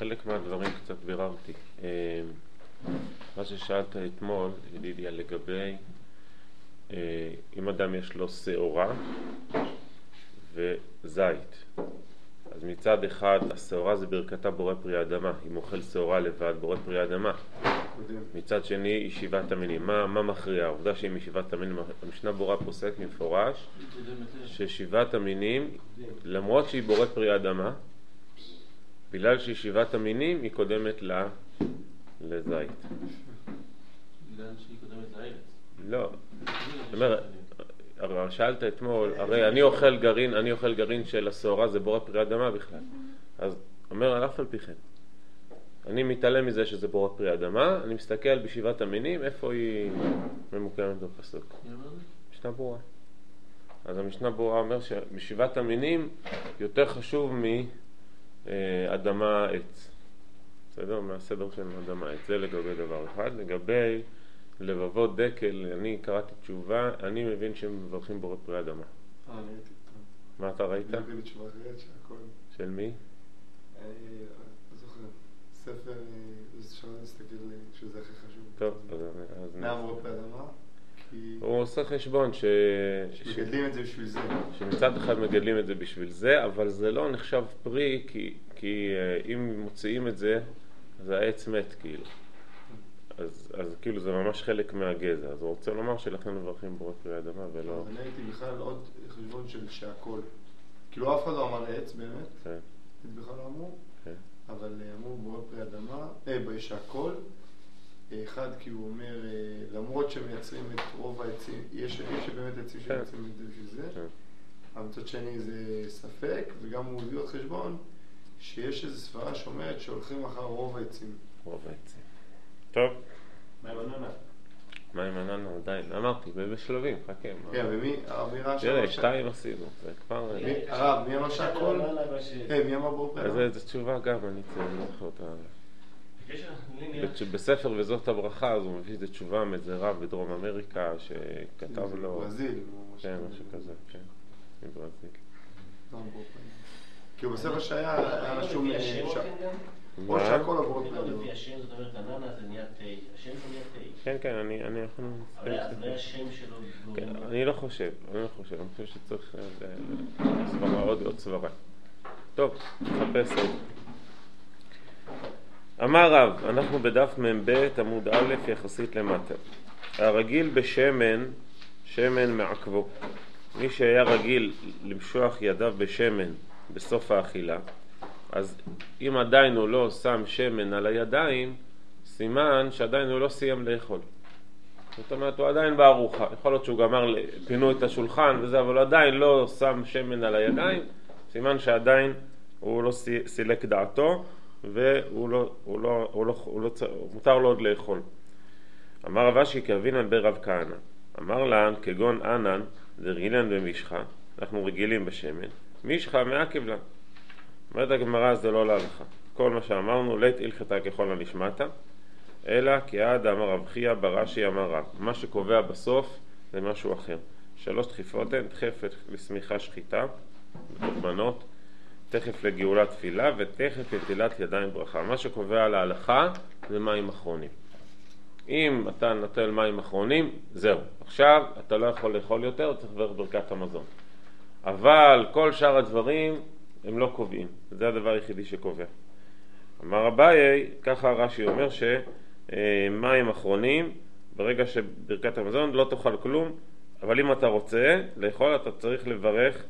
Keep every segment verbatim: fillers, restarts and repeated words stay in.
חלק מהדברים קצת ביררתי. מה ששאלת אתמול, ידידיה, לגבי אם אדם יש לו שעורה וזית. אז מצד אחד, השעורה זה ברכתה בורא פרי האדמה. אם אוכל שעורה לבד, בורא פרי האדמה. מצד שני, ישיבת המינים. מה, מה מכריע? העובדה שהיא ישיבת המינים, המשנה ברורה פוסק מפורש, ששיבת המינים, למרות שהיא בורא פרי האדמה, בגלל שישיבת המינים היא קודמת לה, לזית. בגלל שהיא קודמת לארץ? לא. זאת אומרת, הרי שאלת אתמול, הרי אני אוכל גרעין, אני אוכל גרעין של השעורה, זה בורא פרי אדמה בכלל. אז אומר, על אף על פי כן. אני מתעלם מזה שזה בורא פרי אדמה, אני מסתכל בישיבת המינים, איפה היא ממוקמת בפסוק. משנה ברורה. אז המשנה ברורה אומר שבישיבת המינים יותר חשוב מאדמה עץ. בסדר? מהסדר של אדמה עץ. זה לגבי דבר אחד. לגבי לבבות דקל, אני קראתי תשובה, אני מבין שהם מברכים בורא פרי אדמה. אה, אני ראיתי. מה אתה ראית? אני ראיתי תשובה אחרת שהכל... של מי? אני לא זוכר. ספר, זה שווה להסתכל שזה הכי חשוב. טוב, אז... מה בורא פרי אדמה? הוא עושה חשבון ש... שמגדלים את זה בשביל זה. שמצד אחד מגדלים את זה בשביל זה, אבל זה לא נחשב פרי, כי, כי אם מוציאים את זה, אז העץ מת כאילו. אז, אז כאילו זה ממש חלק מהגזע. אז הוא רוצה לומר שלכן מברכים בורא פרי אדמה ולא... אז אני הייתי בכלל עוד חשבון של שהכל. כאילו אף אחד לא אמר עץ באמת. כן. בכלל לא אמרו. כן. אבל אמרו בורא פרי אדמה, אה, שהכל. אחד, כי הוא אומר, למרות שמייצרים את רוב העצים, יש, יש באמת עצים שמייצרים את זה בשביל זה, אבל מצד שני זה ספק, וגם הוא הביא עוד חשבון, שיש איזו סברה שאומרת שהולכים אחר רוב העצים. רוב העצים. טוב. מה עם עננה? מה עם עננה? עדיין. אמרתי, בשלבים, חכה. כן, ומי? הרב נראה שם... תראה, שתיים עשינו, זה כבר... הרב, מי אמר שהכל? אה, מי אמר בורא פרי אדמה? אז זו תשובה גם, אני צריך אותה... בספר וזאת הברכה, אז הוא מביא את תשובה מאיזה רב בדרום אמריקה שכתב לו... ברזיל. כן, משהו כזה, כן. מברזיל. כי הוא בספר שהיה, היה רשום... או שהכל עבור את לפי השם, זאת אומרת, עננה זה נהיה תה. השם זה נהיה תה. כן, כן, אני יכול... אבל זה השם שלו... אני לא חושב, אני לא חושב. אני חושב שצריך סברה, עוד סברה. טוב, נחפש עוד. אמר רב, אנחנו בדף מ"ב עמוד א' יחסית למטה. הרגיל בשמן, שמן מעכבו. מי שהיה רגיל למשוח ידיו בשמן בסוף האכילה, אז אם עדיין הוא לא שם שמן על הידיים, סימן שעדיין הוא לא סיים לאכול. זאת אומרת, הוא עדיין בארוחה. יכול להיות שהוא גמר, פינו את השולחן וזה, אבל הוא עדיין לא שם שמן על הידיים, סימן שעדיין הוא לא סילק דעתו, והוא לא, הוא לא, הוא לא, הוא לא, מותר לו עוד לאכול. אמר רב אשי כאבינן ברב כהנא. אמר לן כגון ענן דרגילן במשחה, אנחנו רגילים בשמן, משחה מעכב לן. אומרת הגמרא, זה לא להלכה. כל מה שאמרנו, לית הלכתה ככל הנשמתה, אלא כי עד אמר רב חייא ברש"י אמר רב. מה שקובע בסוף זה משהו אחר. שלוש דחיפות הן, דחפת לשמיכה שחיטה, בקורבנות, תכף לגאולת תפילה ותכף לטילת ידיים ברכה. מה שקובע על ההלכה זה מים אחרונים. אם אתה נוטל מים אחרונים, זהו. עכשיו אתה לא יכול לאכול יותר, צריך לברך ברכת המזון. אבל כל שאר הדברים הם לא קובעים. זה הדבר היחידי שקובע. אמר אביי, ככה רש"י אומר שמים אחרונים, ברגע שברכת המזון לא תאכל כלום, אבל אם אתה רוצה לאכול אתה צריך לברך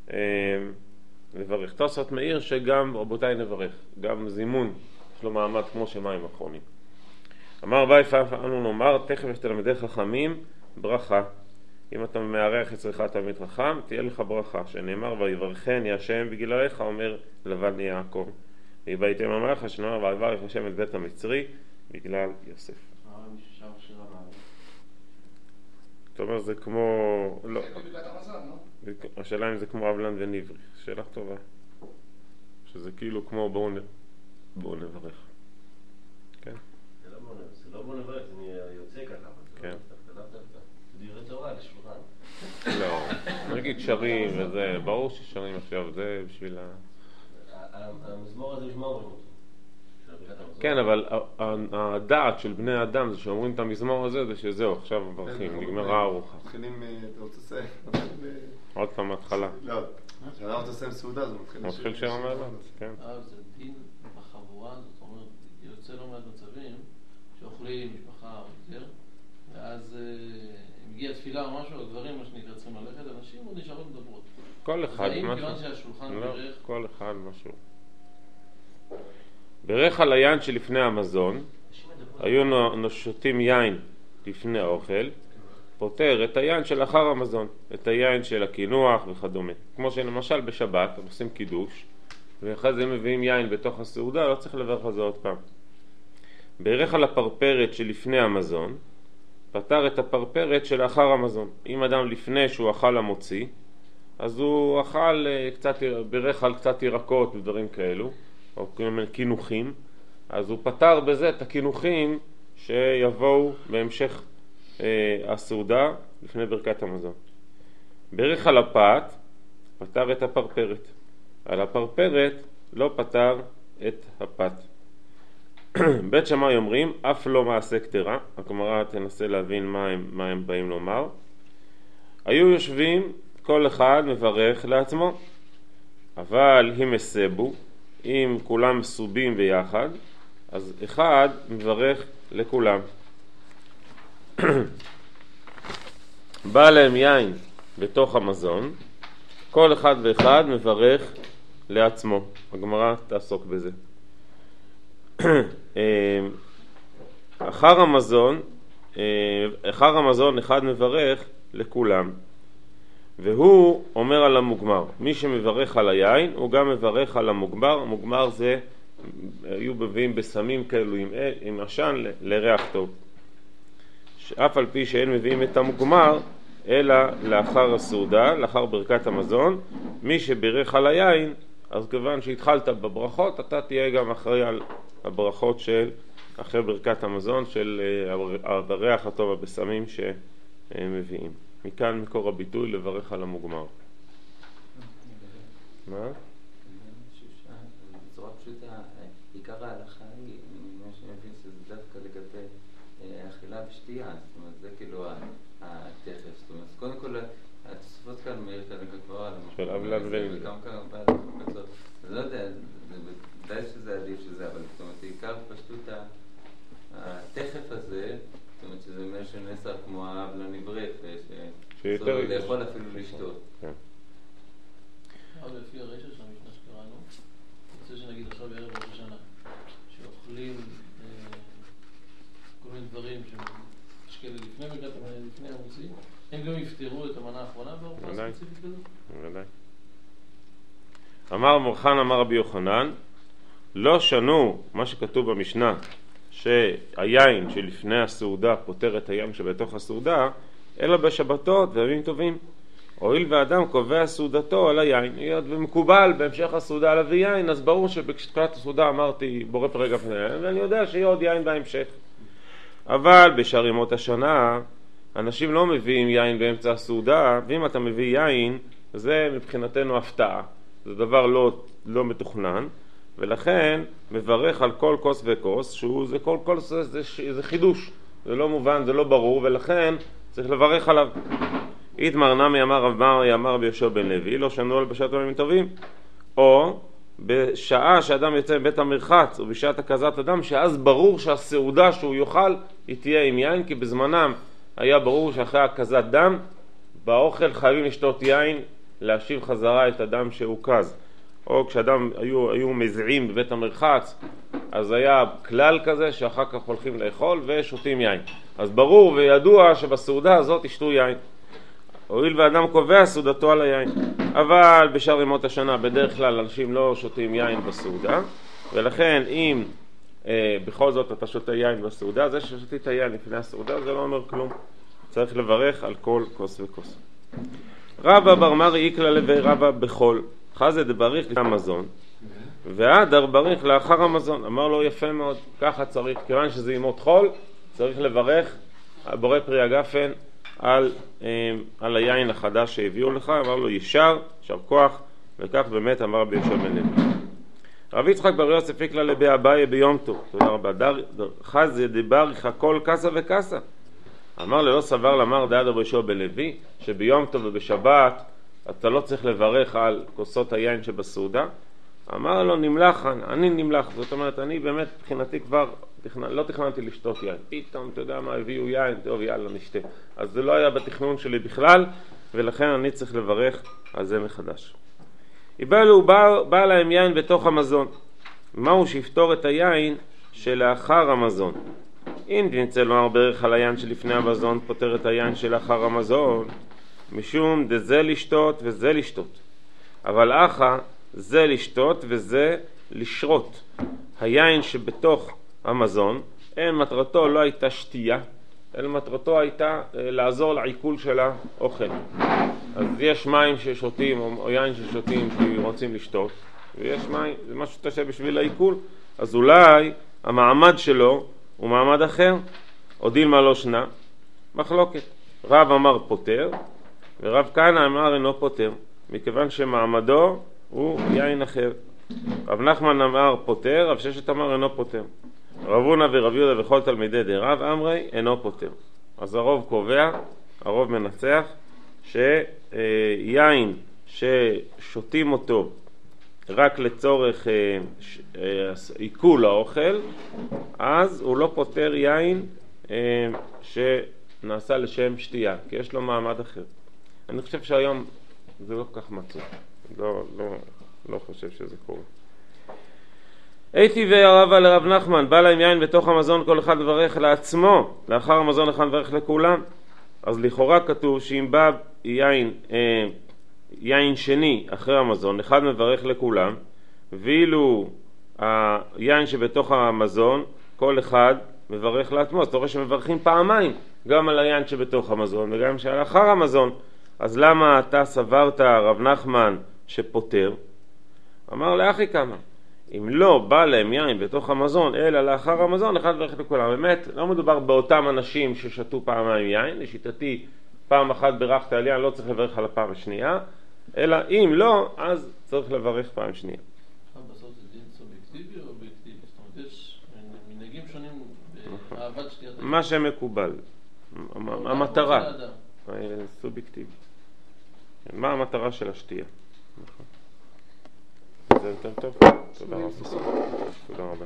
לברך. תוספות מאיר שגם רבותיי נברך, גם זימון יש לו מעמד כמו שמים אחרונים. אמר אביי אנו נאמר תכף יש תלמידי חכמים ברכה. אם אתה מארח אצלך תלמיד חכם תהיה לך ברכה, שנאמר ויברכני השם בגללך, אומר לבן יעקב. ויבייתם אמרך שנאמר ויברך השם את בית המצרי בגלל יוסף. זאת אומרת זה כמו לא, השאלה אם זה כמו אבלן ונברי. שאלה טובה. שזה כאילו כמו בואו בואו נברך. כן? זה לא בואו נברך, זה יוצא ככה. כן. זה דברי תורה לשולחן. לא, נגיד שרים וזה, ברור ששרים עכשיו, זה בשביל ה... המזמור הזה בשביל מה אומרים אותו? כן, אבל הדעת של בני האדם זה שאומרים את המזמור הזה, זה שזהו, עכשיו מברכים, נגמרה הארוחה. מתחילים, אתה רוצה לסיים? עוד פעם מההתחלה. לא, כשאתה רוצה לסיים סעודה, זה מתחיל... מתחיל שם המעלות, כן. אה, זה דין בחבורה, זאת אומרת, יוצא לא מעט מצבים שאוכלים משפחה או יותר, ואז אם הגיעה תפילה או משהו, הגברים, מה שנקרא, צריכים ללכת, אנשים עוד נשארות מדברות. כל אחד משהו. האם כיוון שהשולחן לא, בירך? כל אחד משהו. בירך על היין שלפני המזון, היו נושתים יין לפני האוכל, פותר את היין שלאחר המזון, את היין של הקינוח וכדומה. כמו שלמשל בשבת, הם עושים קידוש, ואחרי זה הם מביאים יין בתוך הסעודה, לא צריך לברך על זה עוד פעם. בירך על הפרפרת שלפני המזון, פתר את הפרפרת שלאחר המזון. אם אדם לפני שהוא אכל המוציא, אז הוא אכל קצת, בירך על קצת ירקות ודברים כאלו, או כינוחים, אז הוא פתר בזה את הכינוחים שיבואו בהמשך אה, הסעודה לפני ברכת המזון. בירך על הפת, פתר את הפרפרת. על הפרפרת לא פתר את הפת. בית שמאי אומרים, אף לא מעשה כתרה, הגמרא תנסה להבין מה הם, מה הם באים לומר. היו יושבים, כל אחד מברך לעצמו, אבל אם הסבו, אם כולם מסובים ביחד, אז אחד מברך לכולם. בא להם יין בתוך המזון, כל אחד ואחד מברך לעצמו. הגמרא תעסוק בזה. אחר המזון, אחר המזון אחד מברך לכולם. והוא אומר על המוגמר, מי שמברך על היין הוא גם מברך על המוגמר. המוגמר זה, היו מביאים בסמים כאלו עם, עם עשן לריח טוב, שאף על פי שאין מביאים את המוגמר אלא לאחר הסעודה, לאחר ברכת המזון. מי שבירך על היין, אז כיוון שהתחלת בברכות, אתה תהיה גם אחרי על הברכות של אחרי ברכת המזון של הריח הטוב הבסמים שמביאים. מכאן מקור הביטוי לברך על המוגמר. מה? בצורה פשוטה, עיקר ההלכה היא, מה שאני מבין שזה דווקא לגבי אכילה ושתייה, זאת אומרת, זה כאילו התכף, זאת אומרת, קודם כל, התוספות כאן מאיר כאן כבר על המחור. של אבלן ואין. וגם כאן בעל בצורה, אני לא יודע, זה די שזה עדיף שזה, אבל זאת אומרת, עיקר פשוט התכף הזה, זאת אומרת שזה אומר שנסר כמו האב לנברית, שאסור לאכול אפילו לשתות. אבל לפי הרשע של המשנה שקראנו, אני רוצה שנגיד עכשיו בערב ראש השנה, שאוכלים כל מיני דברים שמשקל לפני ברכת המזון, לפני המוציא, הם גם יפתרו את המנה האחרונה בארוחה הספציפית כזאת? בוודאי. אמר מורחן, אמר רבי יוחנן, לא שנו מה שכתוב במשנה, שהיין שלפני הסעודה פותר את היין שבתוך הסעודה, אלא בשבתות וימים טובים. הואיל ואדם קובע סעודתו על היין, היות ומקובל בהמשך הסעודה להביא יין, אז ברור שבתחילת הסעודה אמרתי בורף רגע פניהם, ואני יודע שיהיה עוד יין בהמשך. אבל בשאר ימות השנה אנשים לא מביאים יין באמצע הסעודה, ואם אתה מביא יין זה מבחינתנו הפתעה, זה דבר לא, לא מתוכנן, ולכן מברך על כל כוס וכוס, שהוא זה כל כוס זה, זה, זה חידוש, זה לא מובן, זה לא ברור, ולכן צריך לברך עליו. איתמר נמי אמר רב מרי אמר רבי יהושע בן לוי, לא שנו על בשעת ימים טובים, או בשעה שאדם יוצא מבית המרחץ ובשעת הקזת אדם, שאז ברור שהסעודה שהוא יאכל היא תהיה עם יין, כי בזמנם היה ברור שאחרי הקזת דם באוכל חייבים לשתות יין להשיב חזרה את הדם שהוקז. או כשאדם היו, היו מזיעים בבית המרחץ, אז היה כלל כזה שאחר כך הולכים לאכול ושותים יין. אז ברור וידוע שבסעודה הזאת ישתו יין. הואיל ואדם קובע סעודתו על היין. אבל בשאר ימות השנה בדרך כלל אנשים לא שותים יין בסעודה, ולכן אם אה, בכל זאת אתה שותה יין בסעודה, זה ששתית יין לפני הסעודה זה לא אומר כלום. צריך לברך על כל כוס וכוס. רבא בר מרי איקלה לבי רבא בכל חזה דבריך לפני המזון ועדר בריך לאחר המזון. אמר לו יפה מאוד, ככה צריך, כיוון שזה ימות חול צריך לברך בורא פרי הגפן על, על היין החדש שהביאו לך. אמר לו ישר, שר כוח, וכך באמת אמר רבי יהושע בן לוי. רב יצחק בר יוסף יקלה לבי אביי ביום טוב, תודה רבה, חזי דבריך כל קסה וקסה. אמר ללא סבר למר דעת רבי יהושע בן לוי, שביום טוב ובשבת אתה לא צריך לברך על כוסות היין שבסעודה. אמר לו נמלח, אני נמלח, זאת אומרת אני באמת מבחינתי כבר תכנ... לא תכננתי לשתות יין, פתאום אתה יודע מה, הביאו יין, טוב יאללה נשתה, אז זה לא היה בתכנון שלי בכלל, ולכן אני צריך לברך על זה מחדש. יבלו בא, בא להם יין בתוך המזון, מהו שיפתור את היין שלאחר המזון? אם תנצל לומר ברך על היין שלפני המזון פותר את היין שלאחר המזון, משום דזה לשתות וזה לשתות, אבל אחא זה לשתות וזה לשרות. היין שבתוך המזון, אין מטרתו לא הייתה שתייה, אלא מטרתו הייתה לעזור לעיכול של האוכל. אז יש מים ששותים או יין ששותים כי רוצים לשתות, ויש מים, זה משהו שתשב בשביל העיכול, אז אולי המעמד שלו הוא מעמד אחר, או דילמה לא שנה, מחלוקת. רב אמר פותר, ורב כהנא אמר אינו פותר, מכיוון שמעמדו הוא יין אחר. רב נחמן אמר פותר, רב ששת אמר אינו פותר. רב הונא ורב יהודה וכל תלמידי דרב אמרי אינו פותר. אז הרוב קובע, הרוב מנצח, שיין ששותים אותו רק לצורך עיכול האוכל, אז הוא לא פותר יין שנעשה לשם שתייה, כי יש לו מעמד אחר. אני חושב שהיום זה לא כל כך מצוי, לא, לא, לא חושב שזה קורה. הייתי והרבה לרב נחמן, בא להם יין בתוך המזון כל אחד מברך לעצמו, לאחר המזון אחד מברך לכולם. אז לכאורה כתוב שאם בא יין, אה, יין שני אחרי המזון, אחד מברך לכולם, ואילו היין שבתוך המזון כל אחד מברך לעצמו. אז אתה רואה שמברכים פעמיים, גם על היין שבתוך המזון וגם שלאחר המזון. אז למה אתה סברת רב נחמן שפותר? אמר לאחי כמה, אם לא בא להם יין בתוך המזון אלא לאחר המזון, אחד מברך לכולם. באמת לא מדובר באותם אנשים ששתו פעמיים יין, לשיטתי פעם אחת ברכת על יין לא צריך לברך על הפעם השנייה, אלא אם לא אז צריך לברך פעם שנייה. בסוף זה דין סובייקטיבי או אובייקטיבי? זאת אומרת יש מנהגים שונים באהבת שתיית היין. מה שמקובל, המטרה סובייקטיבי. מה המטרה של השתייה? זה יותר טוב? תודה רבה. תודה רבה.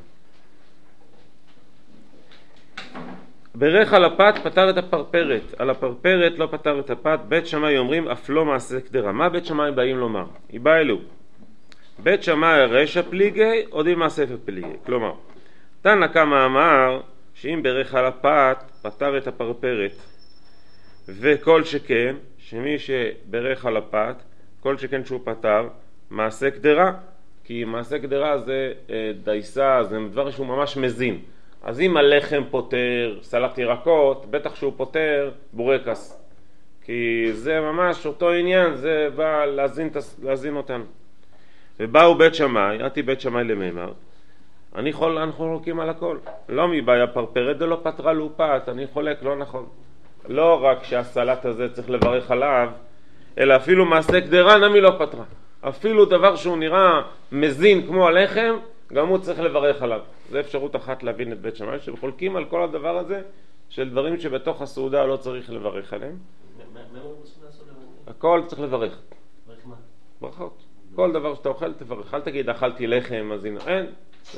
ברך על הפת פתר את הפרפרת, על הפרפרת לא פתר את הפת. בית שמאי אומרים אף לא מעשה קדרה. מה בית שמאי באים לומר? איבא אלו בית שמאי רשע פליגי או דילמה ספר פליגי. כלומר תנא קמא אמר שאם ברך על הפת פתר את הפרפרת, וכל שכן שמי שברך על הפת כל שכן שהוא פתר מעשה קדרה, כי מעשה קדרה זה אה, דייסה, זה דבר שהוא ממש מזין. אז אם הלחם פותר סלט ירקות, בטח שהוא פותר בורקס, כי זה ממש אותו עניין, זה בא להזין, להזין אותנו. ובאו בית שמאי, עתי בית שמאי למימר, אני חול, אנחנו חולקים על הכל. לא מבעיה פרפרת, זה לא פתרה לופת, אני חולק, לא נכון. לא רק שהסלט הזה צריך לברך עליו, אלא אפילו מעשה קדרה נמי לא פתרה. אפילו דבר שהוא נראה מזין כמו הלחם, גם הוא צריך לברך עליו. זה אפשרות אחת להבין את בית שמאי, שחולקים על כל הדבר הזה, של דברים שבתוך הסעודה לא צריך לברך עליהם. הכל צריך לברך. ברכות. כל דבר שאתה אוכל תברך. אל תגיד אכלתי לחם, אז הנה, אין.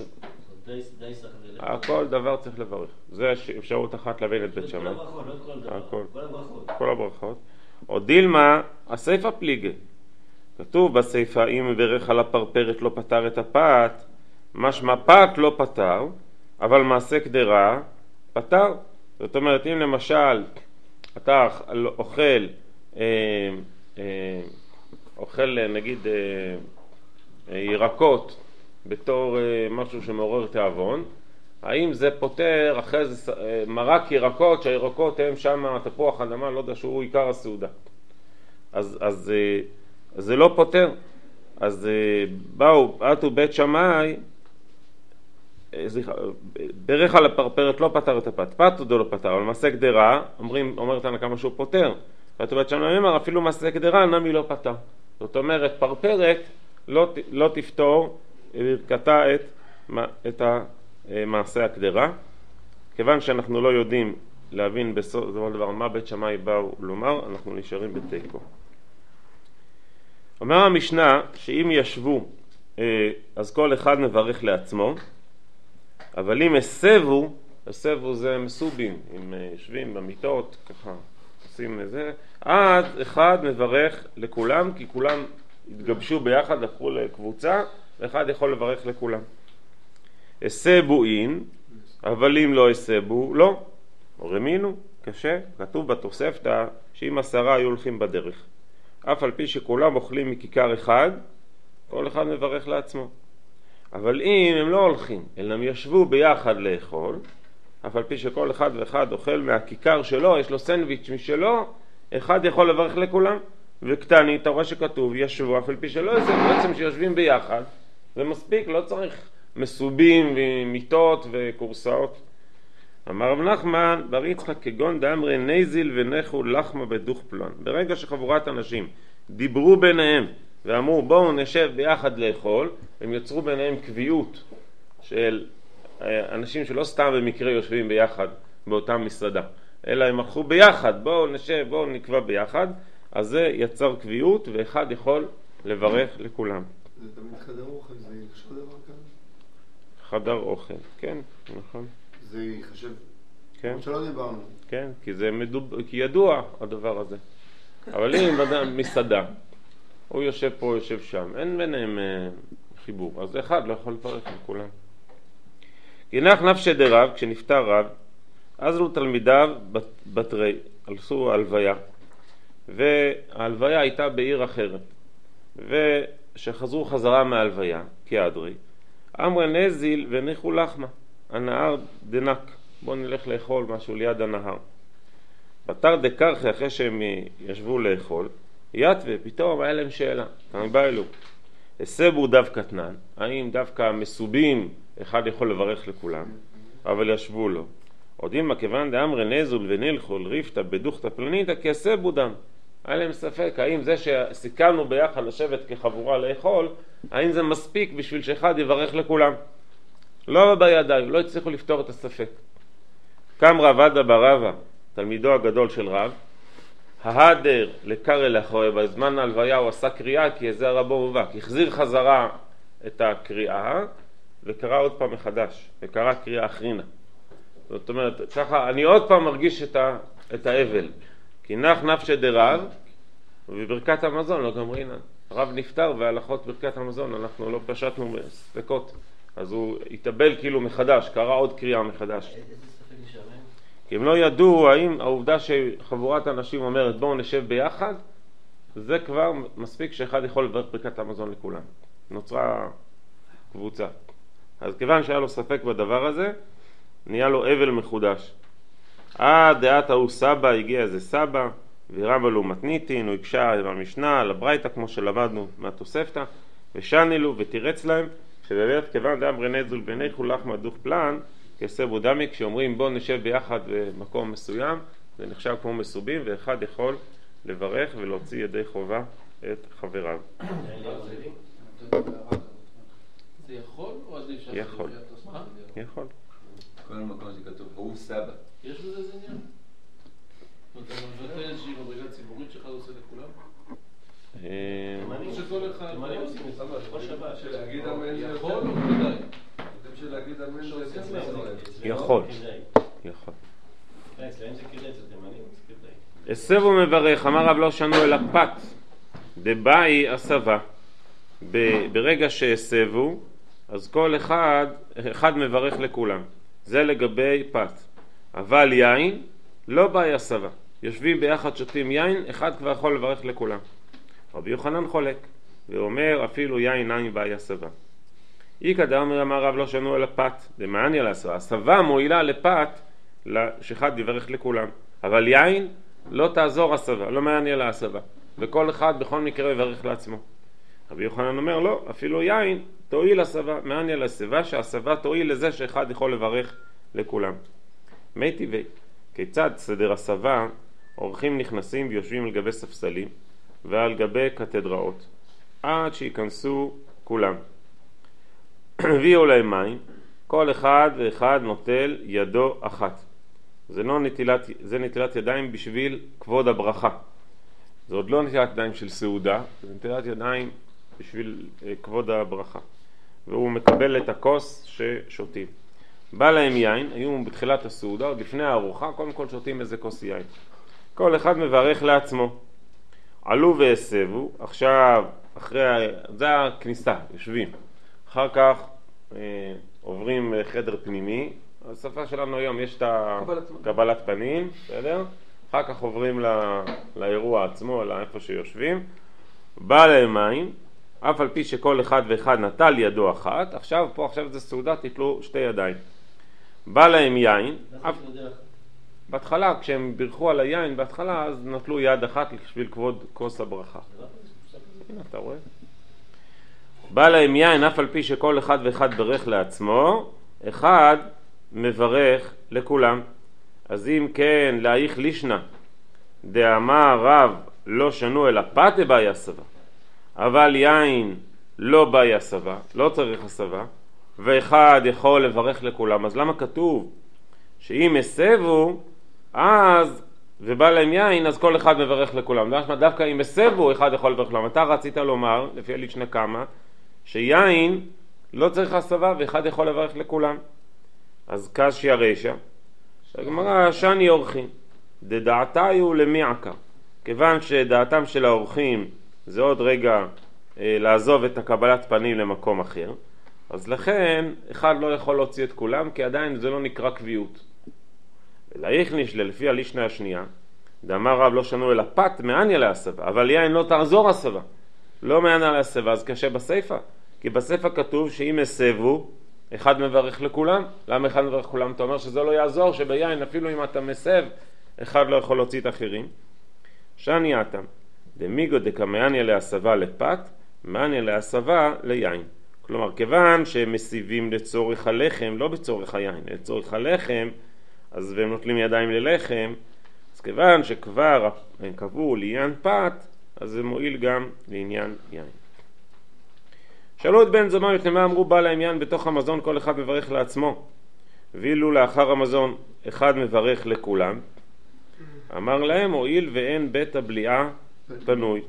הכל דבר צריך לברך. זה אפשרות אחת להבין את בית שמאי. כל הברכות. או דילמה, הסייפה פליגה. כתוב בסייפה, אם ברך על הפרפרת לא פתר את הפת, משמע פת לא פתר, אבל מעשה קדרה פתר. זאת אומרת, אם למשל אתה אוכל, אה, אה, אוכל נגיד אה, אה, ירקות בתור אה, משהו שמעורר תאבון, האם זה פותר אחרי זה אה, מרק ירקות, שהירקות הם שם תפוח אדמה, לא יודע שהוא עיקר הסעודה. אז, אז אה, זה לא פותר. אז באו, עתו בית שמאי, ברך על הפרפרת לא פתר את הפת, פת עוד לא פתר, אבל מעשה קדרה, אומרים, אומרת לנו כמה שהוא פותר. ועתו בית שמאי אומר, אפילו מעשה קדרה נמי לא פתר. זאת אומרת, פרפרת לא, לא תפתור בברכתה את, את המעשה הקדרה. כיוון שאנחנו לא יודעים להבין בסוף דבר מה בית שמאי באו לומר, אנחנו נשארים בתיקו. אומר המשנה שאם ישבו, אז כל אחד מברך לעצמו, אבל אם הסבו, הסבו זה מסובים, אם יושבים במיטות, ככה עושים זה, אז אחד מברך לכולם, כי כולם התגבשו ביחד, לקחו לקבוצה, ואחד יכול לברך לכולם. הסבו אין, אבל אם לא הסבו, לא. רמינו, קשה, כתוב בתוספתא שאם עשרה היו הולכים בדרך. אף על פי שכולם אוכלים מכיכר אחד, כל אחד מברך לעצמו. אבל אם הם לא הולכים, אלא הם ישבו ביחד לאכול, אף על פי שכל אחד ואחד אוכל מהכיכר שלו, יש לו סנדוויץ' משלו, אחד יכול לברך לכולם. וקטני, אתה רואה שכתוב, ישבו, אף על פי שלא ישבו, בעצם שיושבים ביחד, זה מספיק, לא צריך מסובים ומיטות וקורסאות. אמר רב נחמן, בר יצחק כגון דאמרי נייזיל ונחו לחמה בדוך פלון. ברגע שחבורת אנשים דיברו ביניהם ואמרו בואו נשב ביחד לאכול, הם יצרו ביניהם קביעות של אנשים שלא סתם במקרה יושבים ביחד באותה מסעדה, אלא הם הלכו ביחד, בואו נשב, בואו נקבע ביחד, אז זה יצר קביעות ואחד יכול לברך לכולם. זה תמיד חדר אוכל, זה יחשב דבר כאן? חדר אוכל, כן, נכון. זה יחשב, כן. שלא דיברנו. כן, כי זה מדוב... כי ידוע הדבר הזה. אבל אם אדם מסעדה, הוא יושב פה, יושב שם, אין ביניהם אה, חיבור, אז אחד לא יכול לברך לכולם. כי נח נפשי דרב, כשנפטר רב, אז לו תלמידיו בת, בתרי, עשו הלוויה, וההלוויה הייתה בעיר אחרת, ושחזרו חזרה מההלוויה, כאדרי, אמרי נזיל וניחו לחמה, הנהר דנק, בואו נלך לאכול משהו ליד הנהר. בתר דקרחי, אחרי שהם ישבו לאכול, יד ופתאום היה להם שאלה, כאן בא אלו, הסבו דו קטנן, האם דווקא המסובים אחד יכול לברך לכולם, אבל ישבו לו. עוד אם מכיוון דאמרי נזול ונלכו לריפתא בדוכתא פלניתא כסבו דם. היה להם ספק, האם זה שסיכמנו ביחד לשבת כחבורה לאכול, האם זה מספיק בשביל שאחד יברך לכולם? לא בידיים, לא הצליחו לפתור את הספק. קם רב עדה ברבא, תלמידו הגדול של רב, ההדר לקרא לאחורי, בזמן ההלוויה הוא עשה קריאה, כי זה הרבו מובק, החזיר חזרה את הקריאה, וקרא עוד פעם מחדש, וקרא קריאה אחרינה. זאת אומרת, ככה אני עוד פעם מרגיש את, ה, את האבל. כי נח נפשי דרב, ובברכת המזון לא גמרינה. רב נפטר והלכות ברכת המזון, אנחנו לא פשטנו בספקות. אז הוא התאבל כאילו מחדש, קרא עוד קריאה מחדש. איזה ספק נשאר להם? כי הם לא ידעו האם העובדה שחבורת אנשים אומרת בואו נשב ביחד, זה כבר מספיק שאחד יכול לברך ברכת המזון לכולם. נוצרה קבוצה. אז כיוון שהיה לו ספק בדבר הזה, נהיה לו אבל מחודש. אה, דעת ההוא סבא, הגיע איזה סבא, ורבה לו מתניתין, הוא הקשה במשנה, לברייתא, כמו שלמדנו מהתוספתא, ושני לו ותירץ להם, שבאמת כיוון דאמרי נזול וניחו לחמה דוך פלן, כסבו דמי, כשאומרים בוא נשב ביחד במקום מסוים, זה נחשב כמו מסובים, ואחד יכול לברך ולהוציא ידי חובה את חבריו. זה יכול או עדיף שאתה... יכול. יכול. כל מקום שכתוב, הוא סבא. יש בזה איזה עניין? אתה מבטא איזושהי מדרגה ציבורית שאחד עושה לכולם? או שכל אחד... תימנים עושים את זה, כל שבת. שלהגיד אמן זה יכול או כדאי? אתם שלהגיד אמן זה כדאי. יכול. יכול. אצלהם זה כדאי, אצל תימנים זה כדאי. הסבו מברך, אמר רב לא שנו אלא פת, דבאי הסבה. ברגע שהסבו, אז כל אחד, אחד מברך לכולם. זה לגבי פת. אבל יין, לא באי הסבה. יושבים ביחד, שותים יין, אחד כבר יכול לברך לכולם. רבי יוחנן חולק, ואומר אפילו יין אין באי הסבה. איקא דאמר אמר רב לא שנו אלא פת, דמעניה להסבה. הסבה מועילה לפת, שאחד יברך לכולם. אבל יין, לא תעזור הסבה, לא מעניה להסבה. וכל אחד בכל מקרה יברך לעצמו. רבי יוחנן אומר לא, אפילו יין תועיל הסבה, מעניה להסבה, שהסבה תועיל לזה שאחד יכול לברך לכולם. מי טבעי, כיצד סדר הסבה, אורחים נכנסים ויושבים על גבי ספסלים ועל גבי קתדראות, עד שיכנסו כולם. הביאו להם מים, כל אחד ואחד נוטל ידו אחת. זה לא נטילת, זה נטילת ידיים בשביל כבוד הברכה. זה עוד לא נטילת ידיים של סעודה, זה נטילת ידיים בשביל כבוד הברכה. והוא מקבל את הכוס ששותים. בא להם יין, היו בתחילת הסעודה, עוד לפני הארוחה, קודם כל שותים איזה כוס יין. כל אחד מברך לעצמו. עלו והסבו, עכשיו, אחרי, זה הכניסה, יושבים. אחר כך אה, עוברים חדר פנימי, בשפה שלנו היום יש את קבלת פנים, בסדר? אחר כך עוברים לא, לאירוע עצמו, לאיפה שיושבים. בא להם מים, אף על פי שכל אחד ואחד נטל ידו אחת, עכשיו פה, עכשיו זה סעודה, תיטלו שתי ידיים. בא להם יין, אף... בהתחלה, כשהם בירכו על היין, בהתחלה אז נטלו יד אחת בשביל כבוד כוס הברכה. הנה, אתה רואה? בא להם יין, אף על פי שכל אחד ואחד ברך לעצמו, אחד מברך לכולם. אז אם כן, להאיך לישנה, דאמר רב לא שנו אלא פתה באי הסבה, אבל יין לא באי הסבה, לא צריך הסבה, ואחד יכול לברך לכולם. אז למה כתוב שאם הסבו, אז, ובא להם יין, אז כל אחד מברך לכולם? דווקא אם הסבו, אחד יכול לברך לכולם. אתה רצית לומר, לפי הלישנה כמה, שיין לא צריך הסבה, ואחד יכול לברך לכולם. אז קשיא רישא, הגמרא שני אורחים, דדעתיו למיעקה, כיוון שדעתם של האורחים זה עוד רגע אה, לעזוב את הקבלת פנים למקום אחר, אז לכן אחד לא יכול להוציא את כולם, כי עדיין זה לא נקרא קביעות. ולאיך נשלה, לפי הלישנה השנייה, דאמר רב לא שנו אלא פת מעניה להסבה, אבל יין לא תעזור הסבה, לא מעניה להסבה, אז קשה בספר, כי בספר כתוב שאם הסבו, אחד מברך לכולם. למה אחד מברך לכולם? אתה אומר שזה לא יעזור, שביין אפילו אם אתה מסב, אחד לא יכול להוציא את אחרים. שני עתם, דמיגו דקמעניה להסבה לפת, מעניה להסבה ליין. כלומר, כיוון שהם מסיבים לצורך הלחם, לא בצורך היין, לצורך הלחם, אז והם נוטלים ידיים ללחם, אז כיוון שכבר הם קבעו לעניין פת, אז זה מועיל גם לעניין יין. שאלו את בן זומא לפני מה אמרו בא להם יין בתוך המזון, כל אחד מברך לעצמו, ואילו לאחר המזון אחד מברך לכולם. אמר להם הואיל ואין בית הבליעה פנוי,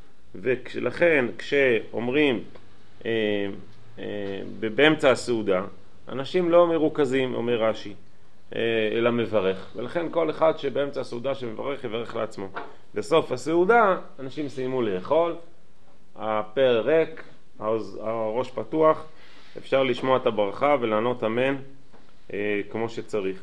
ולכן כשאומרים אה, אה, באמצע הסעודה אנשים לא מרוכזים, אומר רש"י, אה, אלא מברך, ולכן כל אחד שבאמצע הסעודה שמברך יברך לעצמו. בסוף הסעודה אנשים סיימו לאכול, הפה ריק, הראש פתוח, אפשר לשמוע את הברכה ולענות אמן אה, כמו שצריך.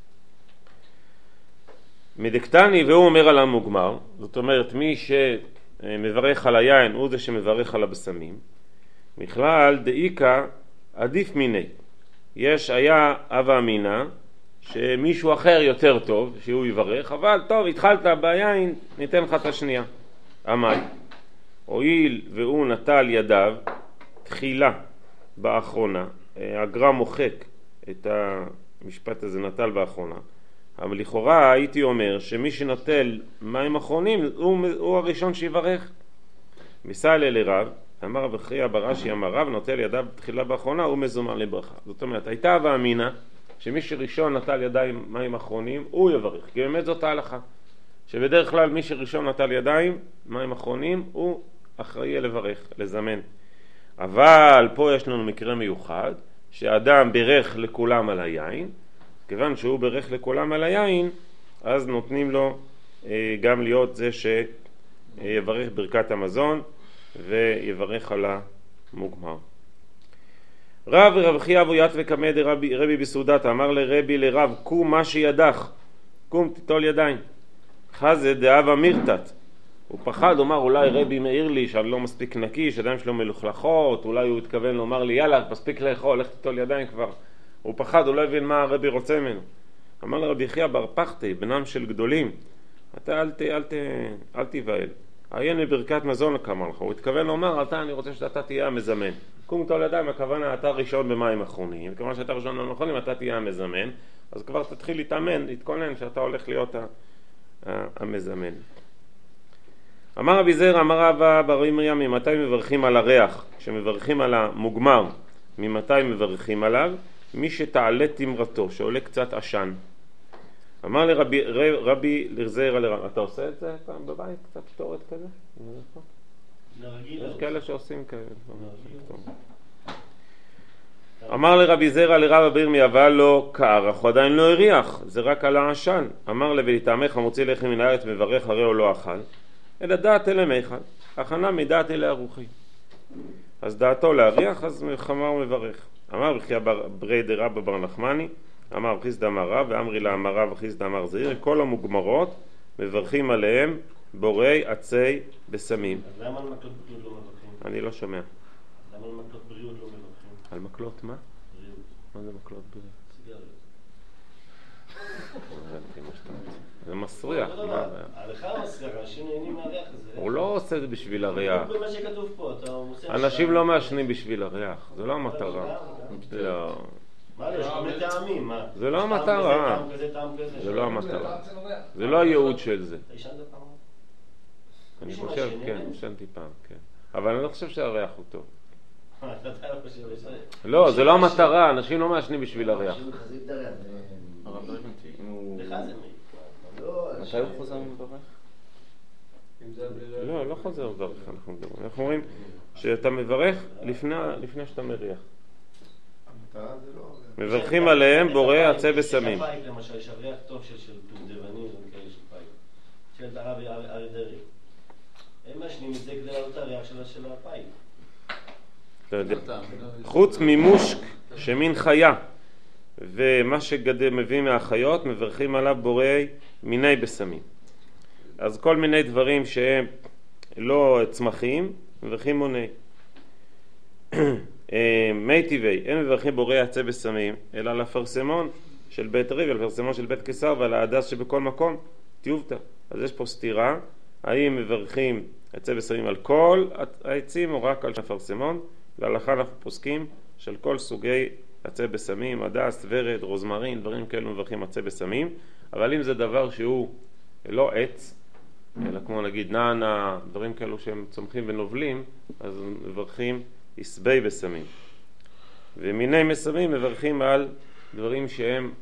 מדקטני, והוא אומר על המוגמר, זאת אומרת מי שמברך על היין הוא זה שמברך על הבשמים. בכלל דאיקה עדיף מיני, יש היה אבא אמינה שמישהו אחר יותר טוב שהוא יברך, אבל טוב התחלת ביין ניתן לך את השנייה. אמי הואיל והוא נטל ידיו תחילה באחרונה, הגר"א מוחק את המשפט הזה נטל באחרונה, אבל לכאורה הייתי אומר שמי שנוטל מים אחרונים הוא, הוא הראשון שיברך. מסיילה לרב, אמר רב חייא בר אשי אמר רב נוטל ידיו תחילה באחרונה הוא מזומן לברכה. זאת אומרת הייתה ואמינה שמי שראשון נטל ידיים מים אחרונים הוא יברך, כי באמת זאת ההלכה שבדרך כלל מי שראשון נטל ידיים מים אחרונים הוא אחראי לברך, לזמן. אבל פה יש לנו מקרה מיוחד שאדם בירך לכולם על היין, כיוון שהוא בירך לכולם על היין אז נותנים לו אה, גם להיות זה שיברך ברכת המזון ויברך על המוגמר. רב רב חייא אבו ית וקמא דרבי רבי בסעודת אמר לרבי לרב קום מה שידך, קום תיטול ידיים. חזה דאבה מירתת, הוא פחד, אומר אולי רבי מעיר לי שאני לא מספיק נקי, שידיים שלו מלוכלכות, אולי הוא התכוון לומר לי יאללה מספיק לאכול, לך תיטול ידיים כבר. הוא פחד, הוא לא הבין מה הרבי רוצה ממנו. אמר לרבי חייא בר פחתי, בנם של גדולים, אתה אל, ת, אל, ת, אל תיבהל, עיין בברכת מזון כמה לך. הוא התכוון לומר, אתה אני רוצה שאתה תהיה המזמן. קום תיטול ידיים, הכוונה אתה ראשון במים אחרונים, כמובן שאתה ראשון במים אחרונים, אתה תהיה המזמן, אז כבר תתחיל להתאמן, להתכונן שאתה הולך להיות המזמן. אמר רבי זרע, אמר רבא בר מרים, ממתי מברכים על הריח? כשמברכים על המוגמר, ממתי מברכים עליו? מי שתעלה תמרתו, שעולה קצת עשן. אמר לרבי רבי לזיירא לרב, אתה עושה את זה פעם בבית? קצת קטורת כזה? יש כאלה שעושים כאלה. אמר לרבי זיירא לרב אבירמיה, אבל לא קר, הוא עדיין לא הריח, זה רק על העשן. אמר לוי, לטעמך המוציא לחם מן הארץ מברך, הרי הוא לא אכל, אלא דעת אלה מיכל, הכנה מדעת אלה ארוחי. אז דעתו להריח, אז חמר מברך. אמר בחייה ברי דרבא בר נחמני, אמר חיסדא אמר רב, ואמרי לה אמר רב וחיסדא אמר זעיר, כל המוגמרות מברכים עליהם בורי עצי בסמים. אז למה על מקלות בריאות לא מברכים? אני לא שומע. למה על מקלות בריאות לא מברכים? על מקלות מה? בריאות. מה זה מקלות בריאות? סיגריות. זה מסריח. הלכה מסריח, אנשים נהנים מהריח הזה. הוא לא עושה את זה בשביל הריח. זה מה שכתוב פה, אתה עושה... אנשים לא מעשנים בשביל הריח, זה לא המטרה. לא. מה לא, יש כל מיני טעמים, מה? זה לא המטרה. טעם כזה, טעם כזה. זה לא המטרה. זה לא הייעוד של זה. אתה ישנת פעם? אני חושב, כן, ישנתי פעם, כן. אבל אני לא חושב שהריח הוא טוב. אתה לא חושב, יש... לא, זה לא המטרה, אנשים לא מעשנים בשביל הריח. אנשים מחזיק את הריח. לך זה מי? מתי הוא חוזר מברך? לא, לא חוזר מברך, אנחנו מדברים. אנחנו אומרים שאתה מברך לפני שאתה מריח. המטרה זה לא... מברכים עליהם בורא עצי בסמים. של הפייק למשל, יש ריח טוב של דובדבנים וכאלה של פייק. של הרב אריה דרעי. הם משנים את זה כדי לעלות את הריח של הפייק. אתה יודע. חוץ ממושק שמין חיה ומה שמביא מהחיות מברכים עליו בוראי מיני בסמים. אז כל מיני דברים שהם לא צמחים מברכים מוני. מי טבעי, אין מברכים בוראי עצי בסמים אלא לפרסמון של בית ריב, לפרסמון של בית קיסר ועל ההדס שבכל מקום תיובתא. אז יש פה סתירה, האם מברכים עצי בסמים על כל העצים או רק על הפרסמון? להלכה אנחנו פוסקים של כל סוגי עצי בסמים, הדס, ורד, רוזמרין, דברים כאלו מברכים עצי בסמים. אבל אם זה דבר שהוא לא עץ, אלא כמו נגיד נענה, דברים כאלו שהם צומחים ונובלים, אז מברכים עשבי בסמים. ומיני מסמים מברכים על דברים שהם,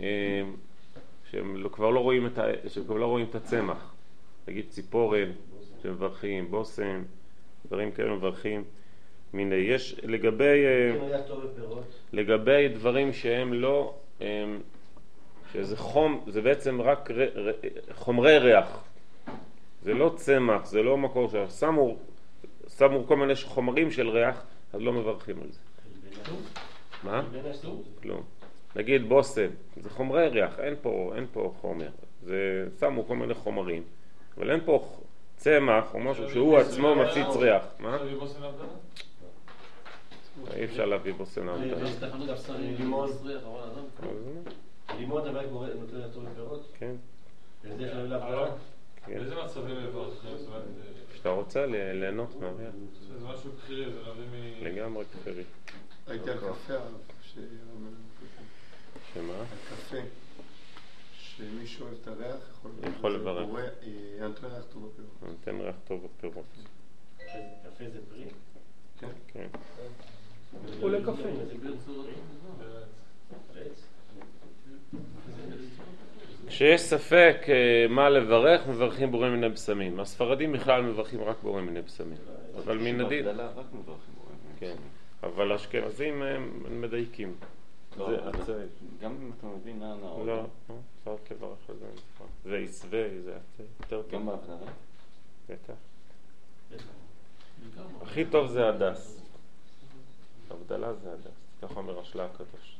שהם כבר לא רואים את, שהם כבר לא רואים את הצמח. נגיד ציפורן שמברכים, בוסם, דברים כאלו מברכים. מיני, יש לגבי, לגבי דברים שהם לא, שזה חום, זה בעצם רק ר, ר, חומרי ריח. זה לא צמח, זה לא מקור של, שמו, שמו כל מיני חומרים של ריח, אז לא מברכים על זה. מה? כלום. נגיד בוסם, זה חומרי ריח, אין פה, אין פה חומר. זה שמו כל מיני חומרים, אבל אין פה צמח או משהו שהוא עצמו מפיץ ריח. מה? אי אפשר להביא בוסם להמתנה. לימון אבל נותן לטוב לפירות? כן. וזה שלא להבדלה? באיזה מצבים לפירות? שאתה רוצה ליהנות מהריח. זה משהו בחירי, זה להביא מ... לגמרי בחירי. הייתי על קפה, שמה? על קפה, שמי שואל את הריח יכול לברך. נותן ריח טוב בפירות. נותן ריח טוב בפירות. קפה זה פרי? כן. כן. הוא לקפה. כשיש ספק מה לברך, מברכים בורא מיני בשמים. הספרדים בכלל מברכים רק בורא מיני בשמים. אבל מן הדין... בהבדלה רק מברכים בורא מיני בשמים. כן. אבל האשכנזים הם מדייקים. גם אם אתה מבין נענה או... לא, אפשר לברך על זה. זה יסווה, זה יותר טוב. גם בהבדלה? בטח. הכי טוב זה הדס. הבדלה זה הדס. ככה אומר השלה הקדוש.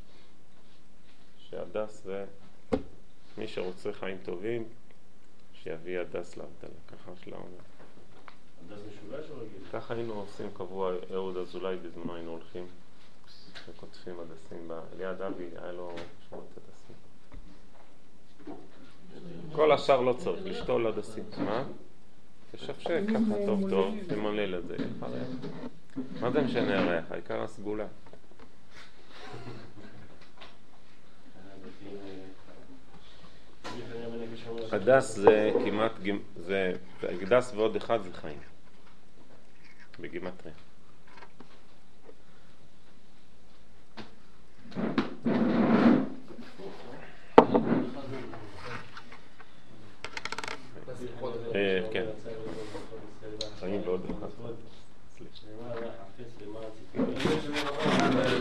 שהדס זה מי שרוצה חיים טובים, שיביא הדס להבדלה. ככה השלה אומר. הדס משולש או רגיל? ככה היינו עושים קבוע, אהוד אזולאי בזמנו היינו הולכים וכותפים הדסים. ליד אבי היה לו שמות הדסים. כל השאר לא צריך, לשתול הדסים. מה? תשפשק ככה טוב טוב, תמלא לזה. מה זה משנה הריח? העיקר הסגולה. הדס זה כמעט, זה דס ועוד אחד זה חיים. בגימטריה. כן. חיים בעוד אחד. למען החפץ למען ציפור.